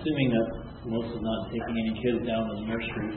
assuming that Melissa's not taking any kids down to the nursery.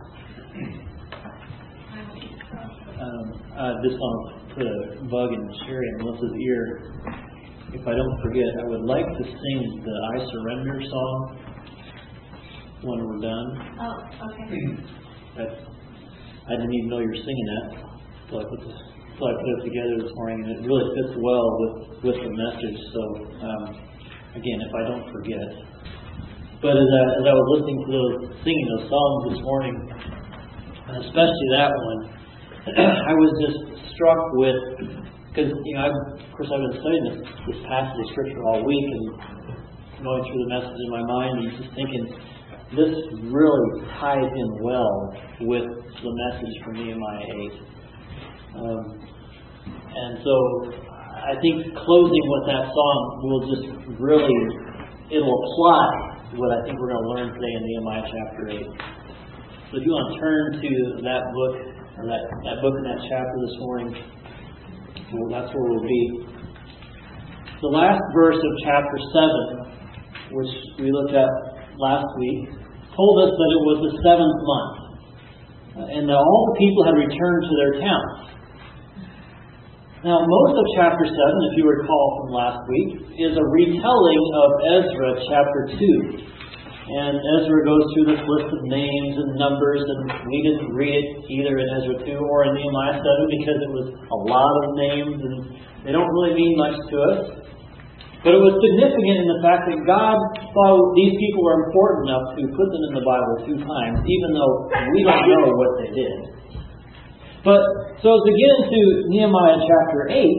I just want to put a bug in Sherry and Melissa's ear. If I don't forget, I would like to sing the I Surrender song when we're done. Oh, okay. I didn't even know you were singing that until I put it together this morning, and it really fits well with the message. So, again, if I don't forget. But as I was listening to singing those songs this morning, and especially that one, I was just struck with, because of course I've been studying this passage of Scripture all week and going through the message in my mind and just thinking this really ties in well with the message from Nehemiah 8. And so I think closing with that song will just really, it'll apply what I think we're going to learn today in Nehemiah chapter 8. So if you want to turn to that book, or that book and that chapter this morning, well, that's where we'll be. The last verse of chapter 7, which we looked at last week, told us that it was the 7th month, and that all the people had returned to their towns. Now, most of chapter 7, if you recall from last week, is a retelling of Ezra chapter 2. And Ezra goes through this list of names and numbers, and we didn't read it either in Ezra 2 or in Nehemiah 7 because it was a lot of names and they don't really mean much to us. But it was significant in the fact that God thought these people were important enough to put them in the Bible 2 times, even though we don't know what they did. But, so as we get into Nehemiah chapter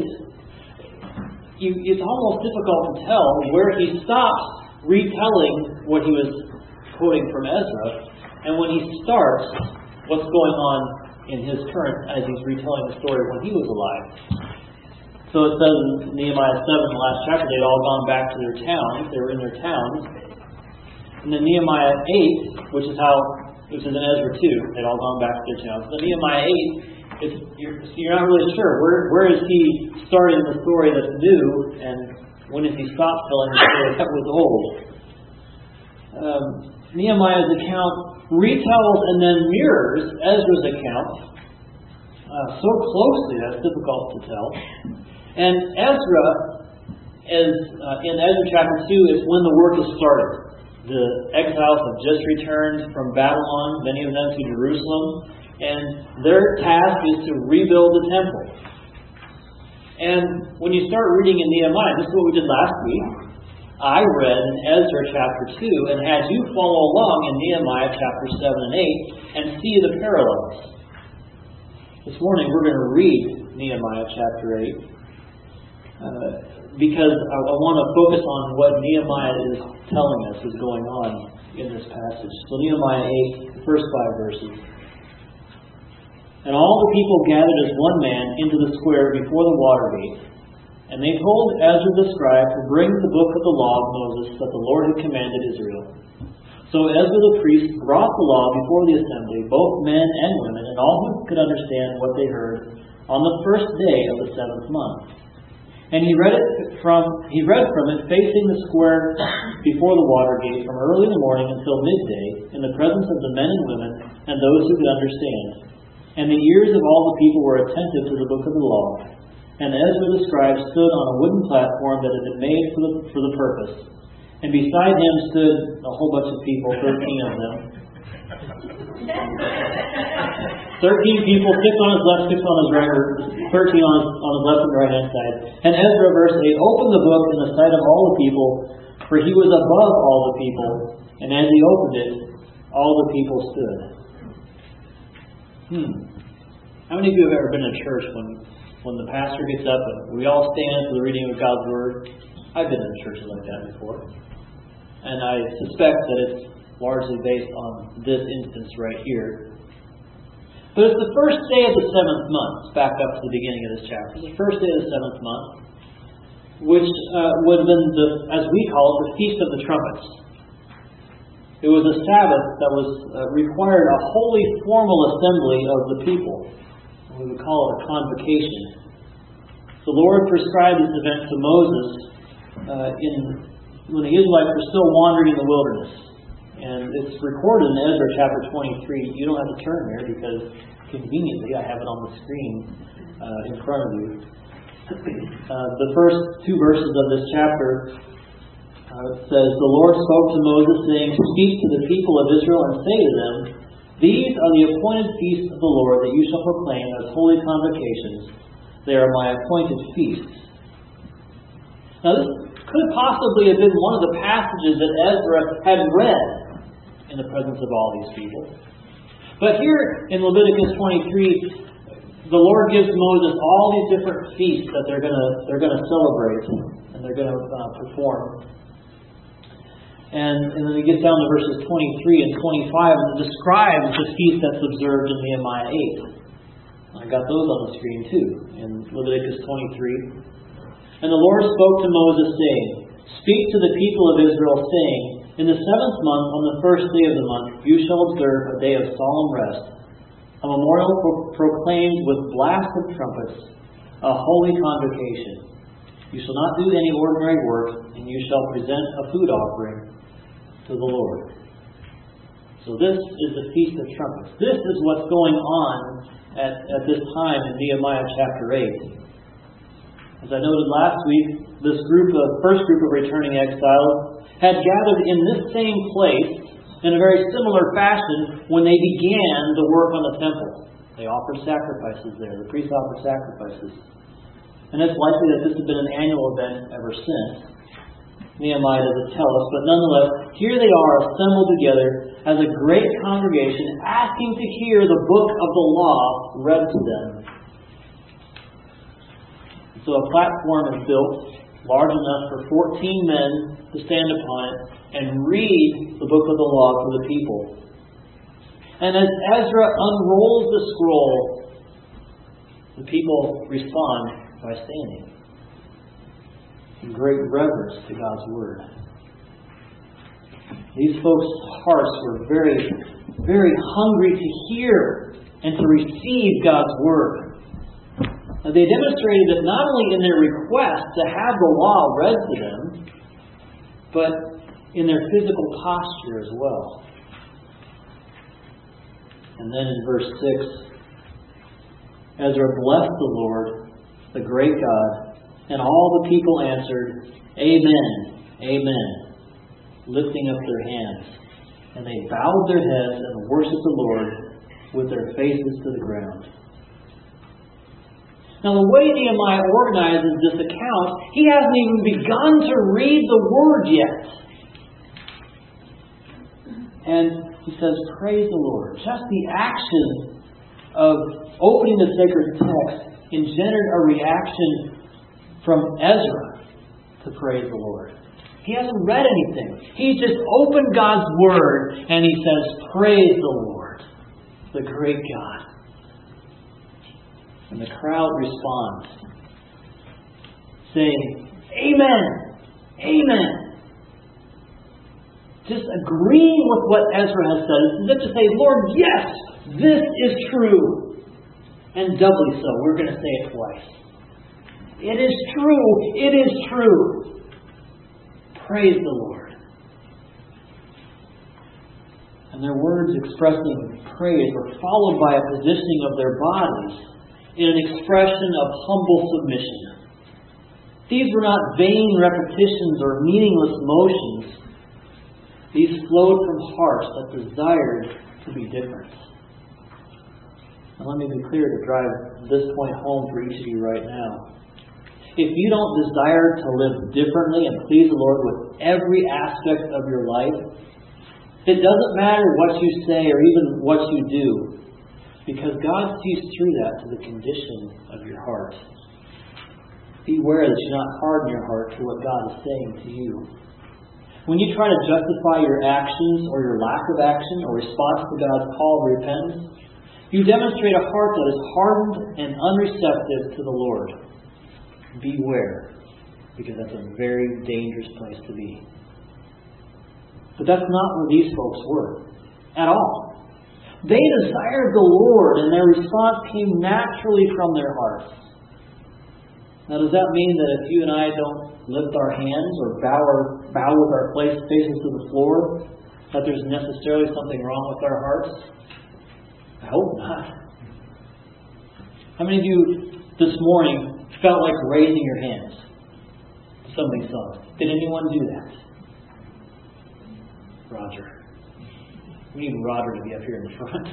8, it's almost difficult to tell where he stops retelling what he was quoting from Ezra, and when he starts what's going on in his current, as he's retelling the story when he was alive. So it says in Nehemiah 7, the last chapter, they'd all gone back to their towns. They were in their towns. And then Nehemiah 8, which is in Ezra 2, they'd all gone back to their towns. So Nehemiah 8, you're not really sure. Where is he starting the story that's new, and when does he stop telling the story that was old? Nehemiah's account retells and then mirrors Ezra's account so closely that it's difficult to tell. And Ezra, in Ezra chapter 2, is when the work is started. The exiles have just returned from Babylon, many of them to Jerusalem, and their task is to rebuild the temple. And when you start reading in Nehemiah, this is what we did last week. I read in Ezra chapter 2, and as you follow along in Nehemiah chapter 7 and 8, and see the parallels. This morning we're going to read Nehemiah chapter 8, because I want to focus on what Nehemiah is telling us is going on in this passage. So Nehemiah 8, the first 5 verses. And all the people gathered as one man into the square before the water gate. And they told Ezra the scribe to bring the book of the law of Moses that the Lord had commanded Israel. So Ezra the priest brought the law before the assembly, both men and women, and all who could understand what they heard, on the first day of the 7th month. And he read from it facing the square before the water gate from early in the morning until midday, in the presence of the men and women and those who could understand. And the ears of all the people were attentive to the book of the law. And Ezra the scribe stood on a wooden platform that had been made for the purpose. And beside him stood a whole bunch of people, 13 of them. 13 people, 6 on his left, 6 on his right, or 13 on his left and right hand side. And Ezra, verse 8, opened the book in the sight of all the people, for he was above all the people. And as he opened it, all the people stood. How many of you have ever been in church when the pastor gets up and we all stand for the reading of God's Word? I've been in churches like that before. And I suspect that it's largely based on this instance right here. But it's the first day of the 7th month. Back up to the beginning of this chapter. It's the first day of the 7th month, which would have been, as we call it, the Feast of the Trumpets. It was a Sabbath that was required a holy formal assembly of the people. We would call it a convocation. The Lord prescribed this event to Moses in when the Israelites were still wandering in the wilderness. And it's recorded in Ezra chapter 23. You don't have to turn there because conveniently I have it on the screen in front of you. The first 2 verses of this chapter says, "The Lord spoke to Moses, saying, Speak to the people of Israel and say to them, These are the appointed feasts of the Lord that you shall proclaim as holy convocations. They are my appointed feasts." Now this could possibly have been one of the passages that Ezra had read in the presence of all these people. But here in Leviticus 23, the Lord gives Moses all these different feasts that they're going to celebrate and they're going to perform. And then he gets down to verses 23 and 25 and describes the feast that's observed in Nehemiah 8. I got those on the screen too, in Leviticus 23. "And the Lord spoke to Moses, saying, Speak to the people of Israel, saying, In the 7th month, on the 1st day of the month, you shall observe a day of solemn rest, a memorial proclaimed with blast of trumpets, a holy convocation. You shall not do any ordinary work, and you shall present a food offering to the Lord." So this is the Feast of Trumpets. This is what's going on at this time in Nehemiah chapter 8. As I noted last week, this first group of returning exiles had gathered in this same place in a very similar fashion when they began the work on the temple. They offered sacrifices there. The priests offered sacrifices. And it's likely that this has been an annual event ever since. Nehemiah doesn't tell us, but nonetheless, here they are assembled together as a great congregation asking to hear the book of the law read to them. So a platform is built large enough for 14 men to stand upon it and read the book of the law to the people. And as Ezra unrolls the scroll, the people respond by standing in great reverence to God's Word. These folks' hearts were very, very hungry to hear and to receive God's Word. Now, they demonstrated it not only in their request to have the law read to them, but in their physical posture as well. And then in verse 6, Ezra blessed the Lord, the great God, and all the people answered, Amen, Amen, lifting up their hands. And they bowed their heads and worshipped the Lord with their faces to the ground. Now, the way Nehemiah organizes this account, he hasn't even begun to read the Word yet. And he says, Praise the Lord. Just the action of opening the sacred text engendered a reaction from Ezra to praise the Lord. He hasn't read anything. He's just opened God's Word and he says, Praise the Lord, the great God. And the crowd responds, saying, Amen, Amen. Just agreeing with what Ezra has said. It's as if to say, Lord, yes, this is true. And doubly so. We're going to say it twice. It is true. It is true. Praise the Lord. And their words expressing praise were followed by a positioning of their bodies in an expression of humble submission. These were not vain repetitions or meaningless motions. These flowed from hearts that desired to be different. And let me be clear to drive this point home for each of you right now. If you don't desire to live differently and please the Lord with every aspect of your life, it doesn't matter what you say or even what you do, because God sees through that to the condition of your heart. Beware that you not harden your heart to what God is saying to you. When you try to justify your actions or your lack of action or response to God's call of repentance, you demonstrate a heart that is hardened and unreceptive to the Lord. Beware, because that's a very dangerous place to be. But that's not where these folks were at all. They desired the Lord, and their response came naturally from their hearts. Now, does that mean that if you and I don't lift our hands or bow with our faces to the floor, that there's necessarily something wrong with our hearts? I hope not. How many of you this morning felt like raising your hands to somebody's song? Did anyone do that? Roger. We need Roger to be up here in the front.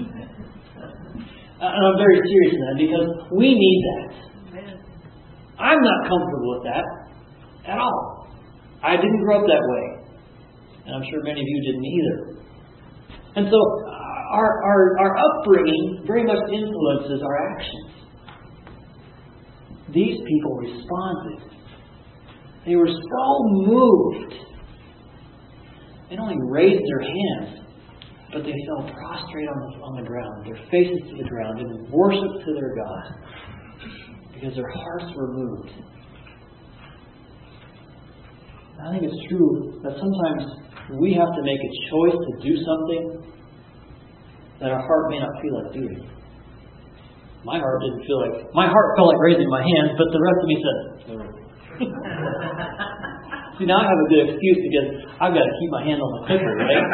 And I'm very serious in that because we need that. I'm not comfortable with that at all. I didn't grow up that way. And I'm sure many of you didn't either. And so our upbringing very much influences our actions. These people responded. They were so moved. They not only raised their hands, but they fell prostrate on the ground, their faces to the ground, in worship to their God. Because their hearts were moved. I think it's true that sometimes we have to make a choice to do something that our heart may not feel like doing. My heart felt like raising my hands, but the rest of me said, no. See, now I have a good excuse because I've got to keep my hand on the clicker, right?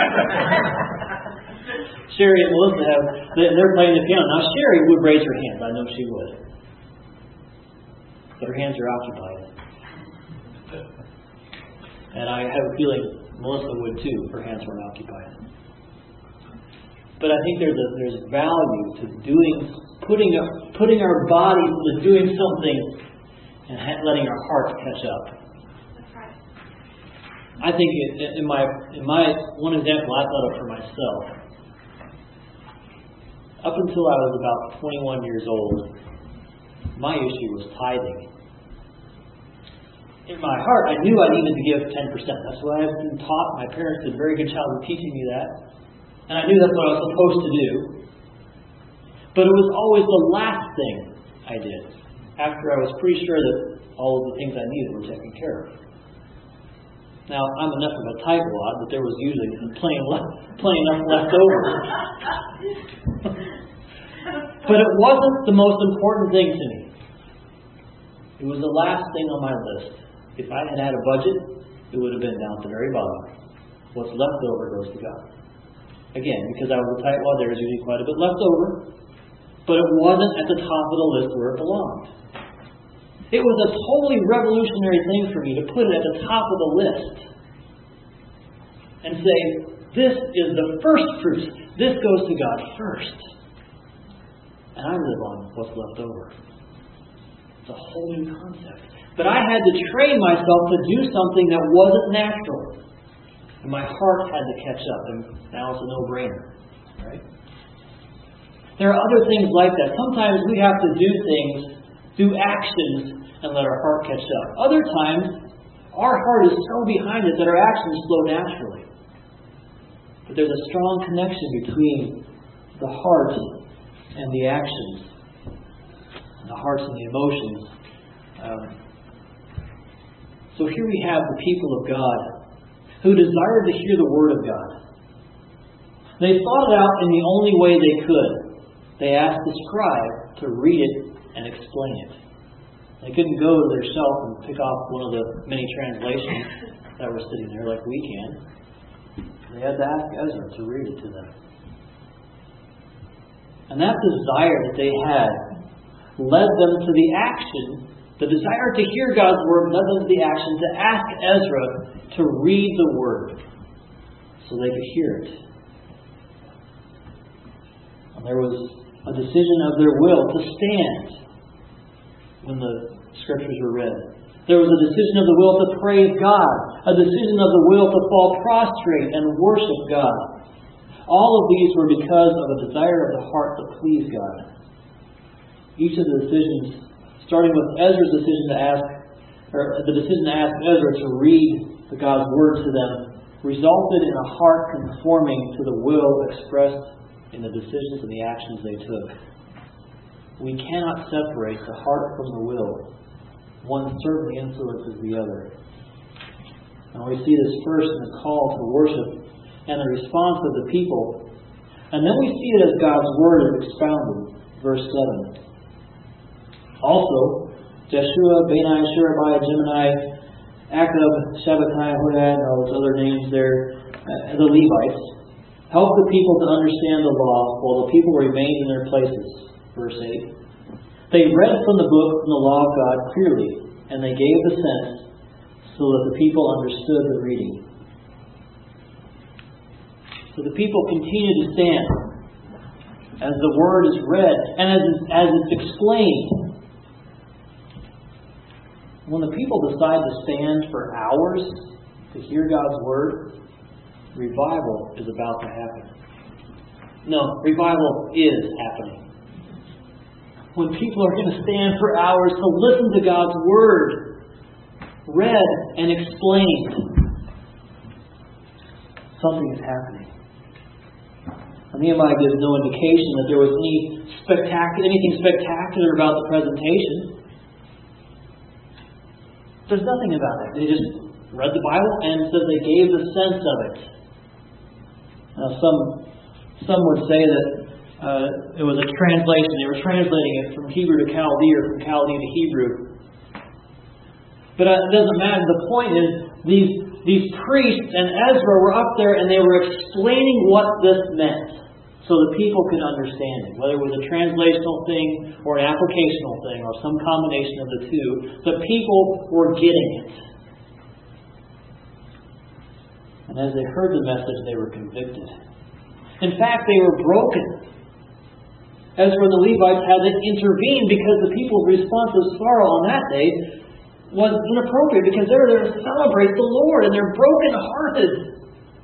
Sherry and Melissa they're playing the piano. Now Sherry would raise her hands. I know she would. But her hands are occupied. And I have a feeling Melissa would too. Her hands weren't occupied. But I think there's value to putting our bodies into doing something and letting our hearts catch up. That's right. I think in my one example I thought of for myself. Up until I was about 21 years old, my issue was tithing. In my heart, I knew I needed to give 10%. That's what I've been taught. My parents did a very good job of teaching me that. And I knew that's what I was supposed to do. But it was always the last thing I did, after I was pretty sure that all of the things I needed were taken care of. Now, I'm enough of a tightwad that there was usually plenty enough left over. But it wasn't the most important thing to me. It was the last thing on my list. If I had had a budget, it would have been down at the very bottom. What's left over goes to God. Again, because I was a tightwad, there was usually quite a bit left over. But it wasn't at the top of the list where it belonged. It was a totally revolutionary thing for me to put it at the top of the list. And say, this is the first fruit. This goes to God first. And I live on what's left over. It's a whole new concept. But I had to train myself to do something that wasn't natural. And my heart had to catch up. And now it's a no-brainer. Right? There are other things like that. Sometimes we have to do actions and let our heart catch up. Other times, our heart is so behind it that our actions flow naturally. But there's a strong connection between the heart and the actions, the hearts and the emotions. So here we have the people of God who desired to hear the Word of God. They thought it out in the only way they could. They asked the scribe to read it and explain it. They couldn't go to their shelf and pick off one of the many translations that were sitting there like we can. They had to ask Ezra to read it to them. And that desire that they had led them to the action. The desire to hear God's Word led them to the action to ask Ezra to read the Word so they could hear it. And there was a decision of their will to stand when the Scriptures were read. There was a decision of the will to praise God. A decision of the will to fall prostrate and worship God. All of these were because of a desire of the heart to please God. Each of the decisions, starting with Ezra's decision to ask Ezra to read God's Word to them, resulted in a heart conforming to the will expressed in the decisions and the actions they took. We cannot separate the heart from the will. One certainly influences the other. And we see this first in the call to worship and the response of the people. And then we see it as God's Word is expounded. Verse 7. Also, Jeshua, Bani, Sherebiah, Gemini, Akab, Shabbatai, Hodad, and all those other names there, the Levites, helped the people to understand the law while the people remained in their places. Verse 8. They read from the book from the law of God clearly, and they gave the sense so that the people understood the reading. So the people continue to stand as the Word is read and as it's explained. When the people decide to stand for hours to hear God's Word, revival is about to happen. No, revival is happening. When people are going to stand for hours to listen to God's Word read and explained, something is happening. Nehemiah gives no indication that there was anything spectacular about the presentation. There's nothing about it. They just read the Bible and said they gave the sense of it. Now, some would say that it was a translation. They were translating it from Hebrew to Chaldee or from Chaldee to Hebrew. But it doesn't matter. The point is, these priests and Ezra were up there and they were explaining what this meant so the people could understand it. Whether it was a translational thing or an applicational thing or some combination of the two, the people were getting it. And as they heard the message, they were convicted. In fact, they were broken. Ezra and the Levites had to intervene because the people's response of sorrow on that day was inappropriate because they were there to celebrate the Lord and they're broken-hearted.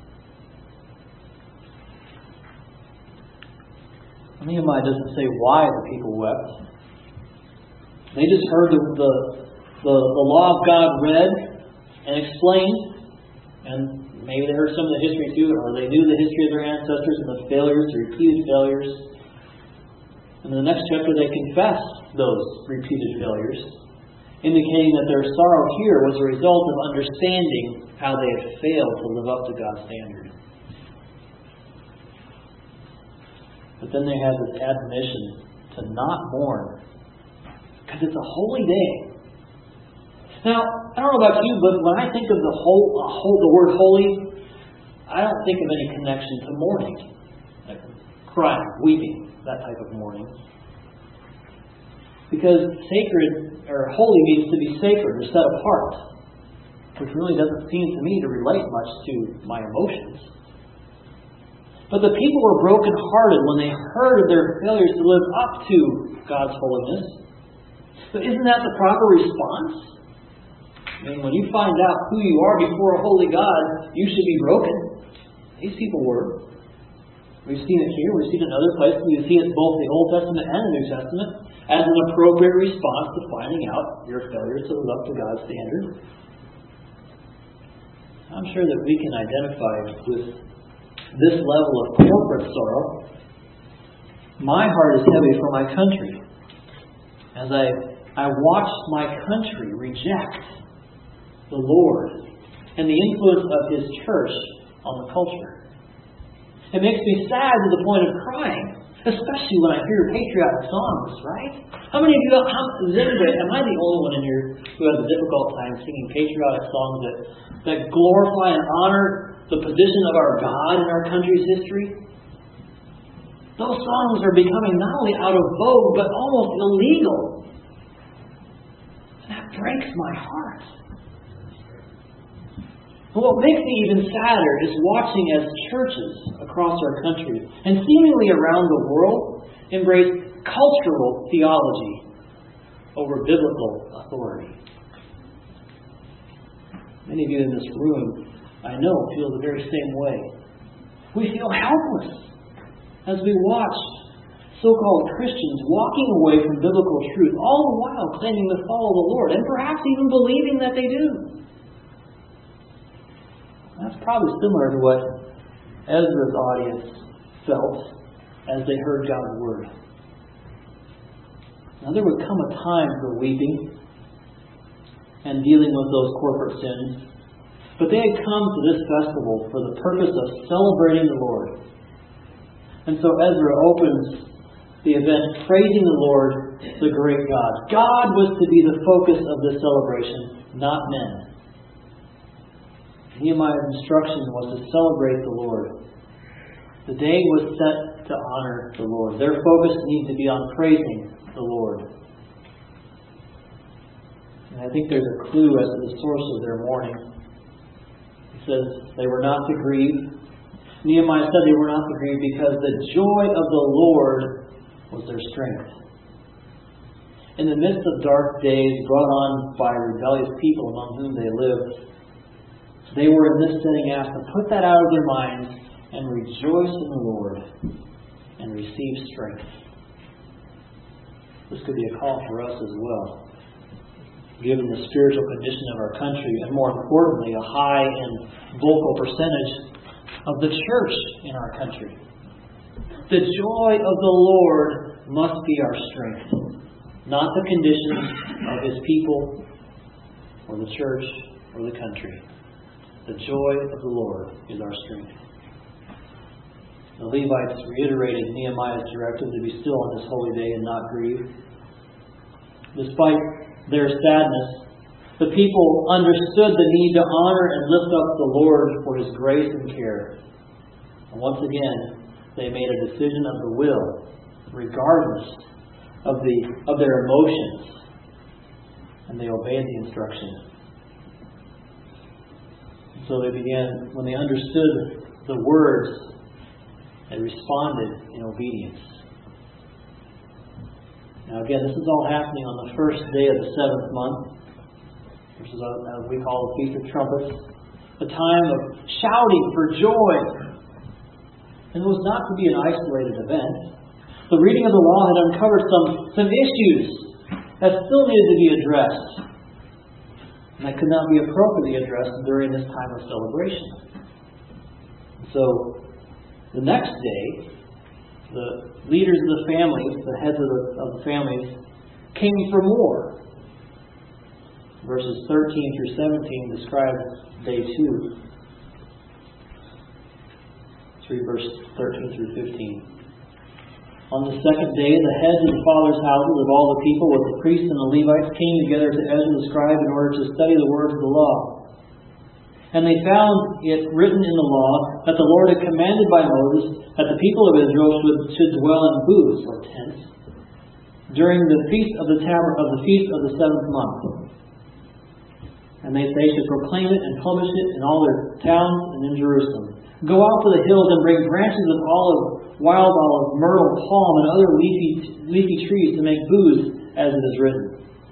Nehemiah doesn't say why the people wept. They just heard the law of God read and explained, and maybe they heard some of the history too, or they knew the history of their ancestors and the failures, the repeated failures. And in the next chapter they confess those repeated failures, indicating that their sorrow here was a result of understanding how they had failed to live up to God's standard. But then they have this admonition to not mourn, because it's a holy day. Now, I don't know about you, but when I think of the word holy, I don't think of any connection to mourning, like crying, weeping, that type of mourning. Because sacred or holy means to be sacred or set apart, which really doesn't seem to me to relate much to my emotions. But the people were brokenhearted when they heard of their failures to live up to God's holiness. But isn't that the proper response? I mean, when you find out who you are before a holy God, you should be broken. These people were. We've seen it here. We've seen it in other places. We've seen it both in the Old Testament and the New Testament as an appropriate response to finding out your failures to live up to God's standard. I'm sure that we can identify with this level of corporate sorrow. My heart is heavy for my country as I watch my country reject the Lord and the influence of His church on the culture. It makes me sad to the point of crying, especially when I hear patriotic songs, right? How many of you, am I the only one in here who has a difficult time singing patriotic songs that glorify and honor the position of our God in our country's history? Those songs are becoming not only out of vogue, but almost illegal. And that breaks my heart. And what makes me even sadder is watching as churches across our country and seemingly around the world embrace cultural theology over biblical authority. Many of you in this room, I know, feel the very same way. We feel helpless as we watch so-called Christians walking away from biblical truth, all the while claiming to follow the Lord, and perhaps even believing that they do. That's probably similar to what Ezra's audience felt as they heard God's Word. Now, there would come a time for weeping and dealing with those corporate sins. But they had come to this festival for the purpose of celebrating the Lord. And so Ezra opens the event praising the Lord the great God. God was to be the focus of this celebration, not men. Nehemiah's instruction was to celebrate the Lord. The day was set to honor the Lord. Their focus needed to be on praising the Lord. And I think there's a clue as to the source of their mourning. It says they were not to grieve. Nehemiah said they were not to grieve because the joy of the Lord was their strength. In the midst of dark days brought on by rebellious people among whom they lived, they were in this setting asked to put that out of their minds and rejoice in the Lord and receive strength. This could be a call for us as well, given the spiritual condition of our country, and more importantly, a high and vocal percentage of the church in our country. The joy of the Lord must be our strength, not the condition of His people or the church or the country. The joy of the Lord is our strength. The Levites reiterated Nehemiah's directive to be still on this holy day and not grieve. Despite their sadness, the people understood the need to honor and lift up the Lord for His grace and care. And once again, they made a decision of the will, regardless of their emotions, and they obeyed the instruction. So they began, when they understood the words, they responded in obedience. Now again, this is all happening on the first day of the 7th month, which is as we call the Feast of Trumpets, a time of shouting for joy. And it was not to be an isolated event. The reading of the law had uncovered some issues that still needed to be addressed, and that could not be appropriately addressed during this time of celebration. So, the next day, the leaders of the families, the heads of the families, came for more. Verses 13 through 17 describe day 2. Let's read verse 13 through 15. On the second day, the heads of the fathers' houses of all the people, with the priests and the Levites, came together to Ezra the scribe in order to study the words of the law. And they found it written in the law that the Lord had commanded by Moses that the people of Israel should dwell in booths or tents during the feast of the feast of the 7th month. And they should proclaim it and publish it in all their towns and in Jerusalem. Go out to the hills and bring branches of olive, wild olive, myrtle, palm, and other leafy trees to make booths, as it is written.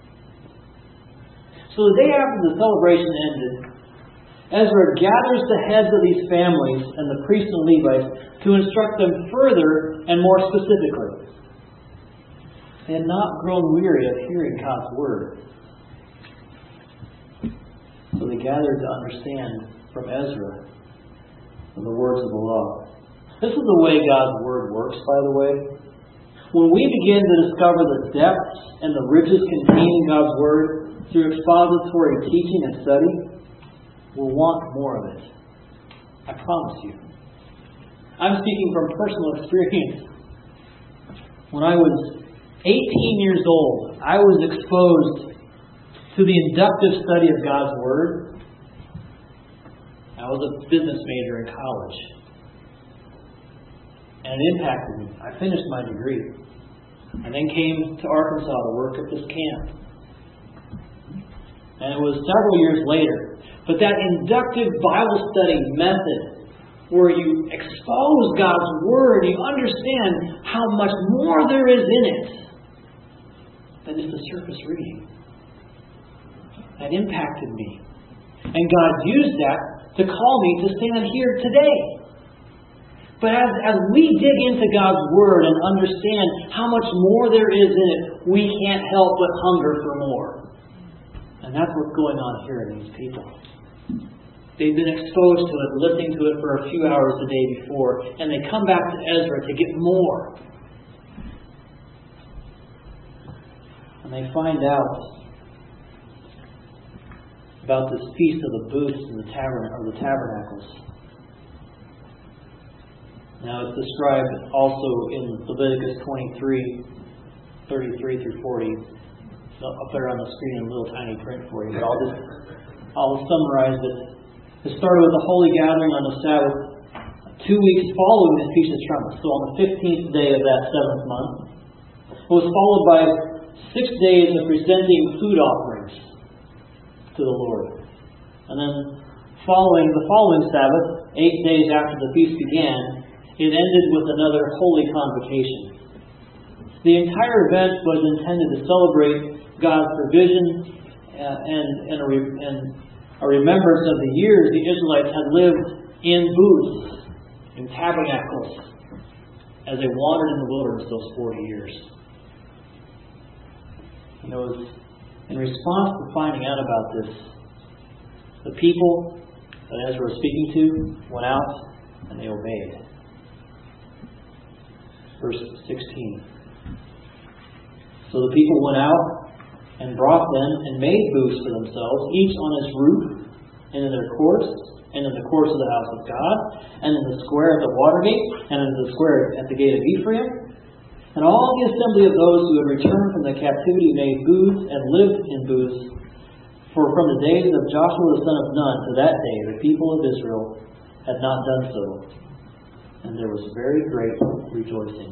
So the day after the celebration ended, Ezra gathers the heads of these families and the priests and Levites to instruct them further and more specifically. They had not grown weary of hearing God's word. So they gathered to understand from Ezra the words of the law. This is the way God's word works, by the way. When we begin to discover the depths and the riches contained in God's word through expository teaching and study, we'll want more of it. I promise you. I'm speaking from personal experience. When I was 18 years old, I was exposed to the inductive study of God's word. I was a business major in college. And it impacted me. I finished my degree. And then came to Arkansas to work at this camp. And it was several years later. But that inductive Bible study method, where you expose God's Word, you understand how much more there is in it than just a surface reading. That impacted me. And God used that to call me to stand here today. But as we dig into God's Word and understand how much more there is in it, we can't help but hunger for more. And that's what's going on here in these people. They've been exposed to it, listening to it for a few hours the day before, and they come back to Ezra to get more. And they find out about this feast of the booths and the tabernacles. Now it's described also in Leviticus 23 33 through 40. So I'll put it on the screen in a little tiny print for you, but I'll summarize it. It started with a holy gathering on the Sabbath, 2 weeks following the Feast of Trumpets. So on the 15th day of that 7th month, it was followed by 6 days of presenting food offerings to the Lord. And then the following Sabbath, 8 days after the feast began, it ended with another holy convocation. The entire event was intended to celebrate God's provision and a remembrance of the years the Israelites had lived in booths, in tabernacles, as they wandered in the wilderness those 40 years. And it was in response to finding out about this, the people that Ezra was speaking to went out and they obeyed. Verse 16. So the people went out and brought them and made booths for themselves, each on his roof, and in their courts, and in the courts of the house of God, and in the square at the water gate, and in the square at the gate of Ephraim. And all the assembly of those who had returned from the captivity made booths and lived in booths. For from the days of Joshua the son of Nun to that day, the people of Israel had not done so. And there was very great rejoicing.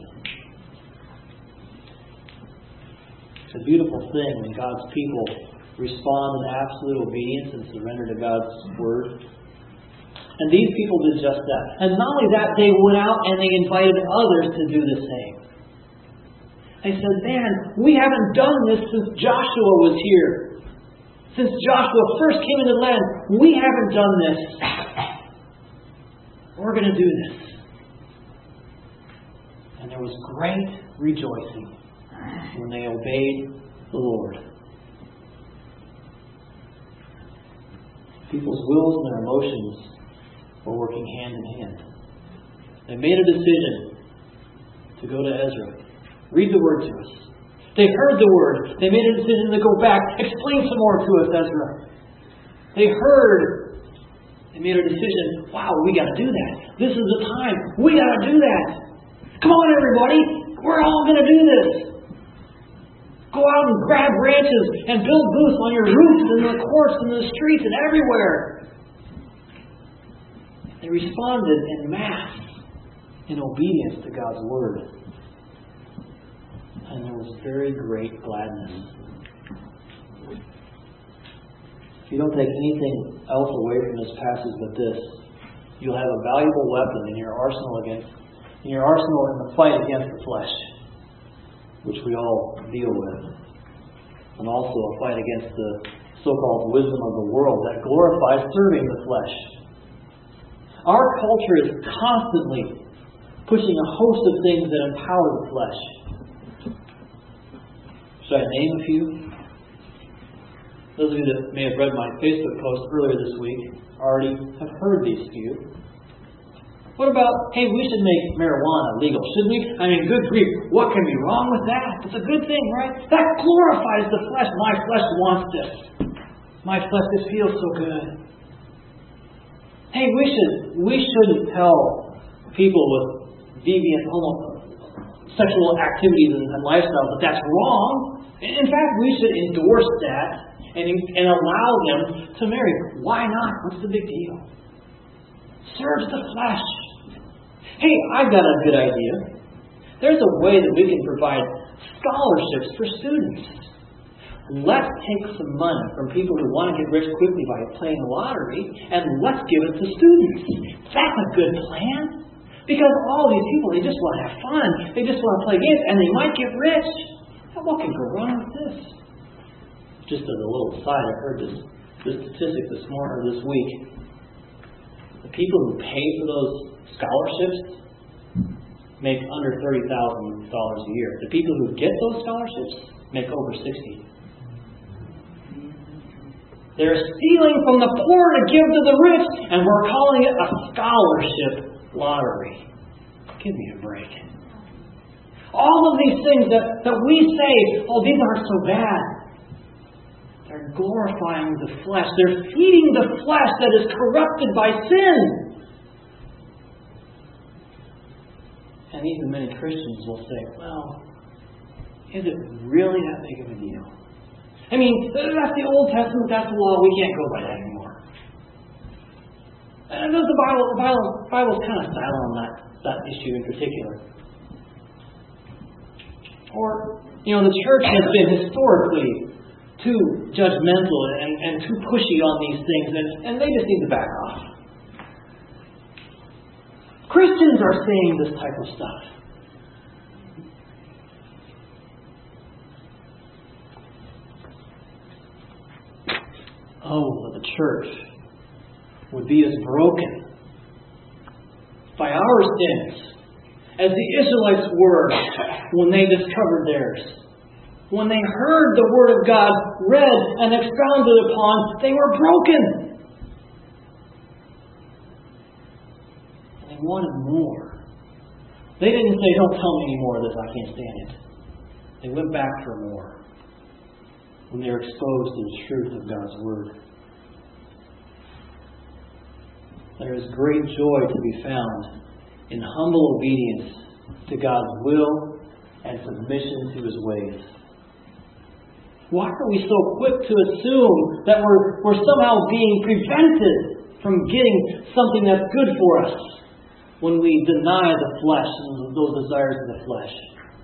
It's a beautiful thing when God's people respond in absolute obedience and surrender to God's Word. And these people did just that. And not only that, they went out and they invited others to do the same. They said, man, we haven't done this since Joshua was here. Since Joshua first came into the land, we haven't done this. We're going to do this. And there was great rejoicing when they obeyed the Lord. People's wills and their emotions were working hand in hand. They made a decision to go to Ezra. Read the Word to us. They heard the Word. They made a decision to go back. Explain some more to us, Ezra. They heard. They made a decision. Wow, we got to do that. This is the time. We got to do that. Come on, everybody. We're all going to do this. Go out and grab branches and build booths on your roofs and the courts and the streets and everywhere. They responded en masse in obedience to God's Word. And there was very great gladness. If you don't take anything else away from this passage but this, you'll have a valuable weapon in your arsenal in the fight against the flesh, which we all deal with, and also a fight against the so-called wisdom of the world that glorifies serving the flesh. Our culture is constantly pushing a host of things that empower the flesh. Should I name a few? Those of you that may have read my Facebook post earlier this week already have heard these few. What about, hey, we should make marijuana legal, shouldn't we? I mean, good grief, what can be wrong with that? It's a good thing, right? That glorifies the flesh. My flesh wants this. My flesh, this feels so good. Hey, we shouldn't tell people with deviant sexual activities and lifestyles that that's wrong. In fact, we should endorse that and allow them to marry. Why not? What's the big deal? Serves the flesh. Hey, I've got a good idea. There's a way that we can provide scholarships for students. Let's take some money from people who want to get rich quickly by playing the lottery, and let's give it to students. That's a good plan. Because all these people, they just want to have fun. They just want to play games, and they might get rich. Now, what can go wrong with this? Just as a little aside, I heard this statistic this week. The people who pay for those scholarships make under $30,000 a year. The people who get those scholarships make over $60,000. They're stealing from the poor to give to the rich, and we're calling it a scholarship lottery. Give me a break. All of these things that we say, oh, these aren't so bad. They're glorifying the flesh. They're feeding the flesh that is corrupted by sin. And even many Christians will say, well, Is it really that big of a deal? I mean, that's the Old Testament, that's the law, we can't go by that anymore. And the Bible's kind of silent on that issue in particular. Or, the church has been historically too judgmental and too pushy on these things, and they just need to back off. Christians are saying this type of stuff. Oh, but the church would be as broken by our sins as the Israelites were when they discovered theirs. When they heard the Word of God read and expounded upon, they were broken. And they wanted more. They didn't say, don't tell me any more of this, I can't stand it. They went back for more when they were exposed to the truth of God's Word. There is great joy to be found in humble obedience to God's will and submission to His ways. Why are we so quick to assume that we're somehow being prevented from getting something that's good for us when we deny the flesh and those desires of the flesh?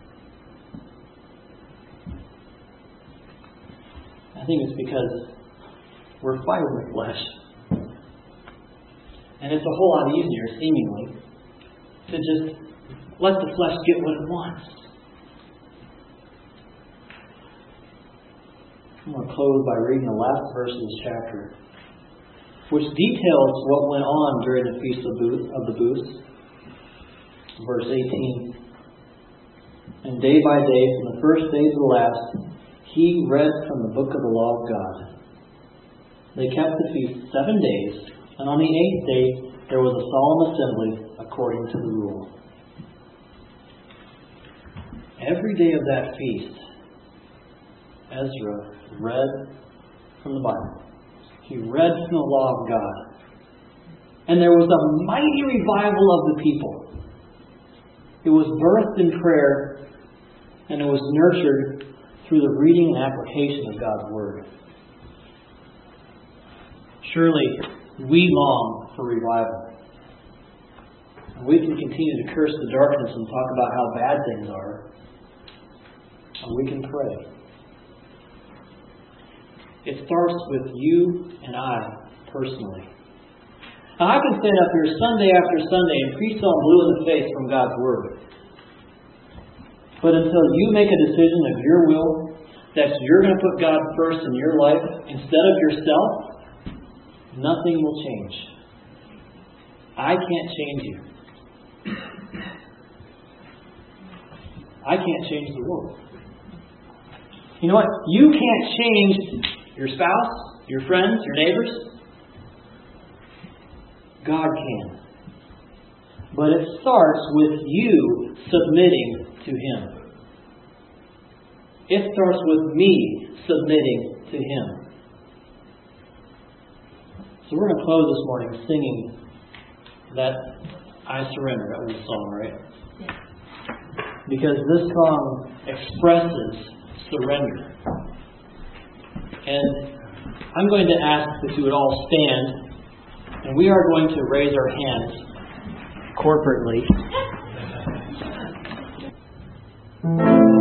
I think it's because we're fighting the flesh. And it's a whole lot easier, seemingly, to just let the flesh get what it wants. I'm going to close by reading the last verse of this chapter, which details what went on during the Feast of the Booths. Verse 18. And day by day, from the first day to the last, he read from the book of the law of God. They kept the feast 7 days, and on the 8th day there was a solemn assembly according to the rule. Every day of that feast, Ezra read from the Bible. He read from the law of God. And there was a mighty revival of the people. It was birthed in prayer, and it was nurtured through the reading and application of God's Word. Surely, we long for revival. We can continue to curse the darkness and talk about how bad things are. And we can pray. It starts with you and I personally. Now, I can stand up here Sunday after Sunday and preach till I'm blue in the face from God's Word. But until you make a decision of your will, that you're going to put God first in your life instead of yourself, nothing will change. I can't change you. I can't change the world. You know what? You can't change your spouse, your friends, your neighbors. God can. But it starts with you submitting to Him. It starts with me submitting to Him. So we're going to close this morning singing that I Surrender. That was the song, right? Yeah. Because this song expresses surrender. And I'm going to ask that you would all stand, and we are going to raise our hands corporately.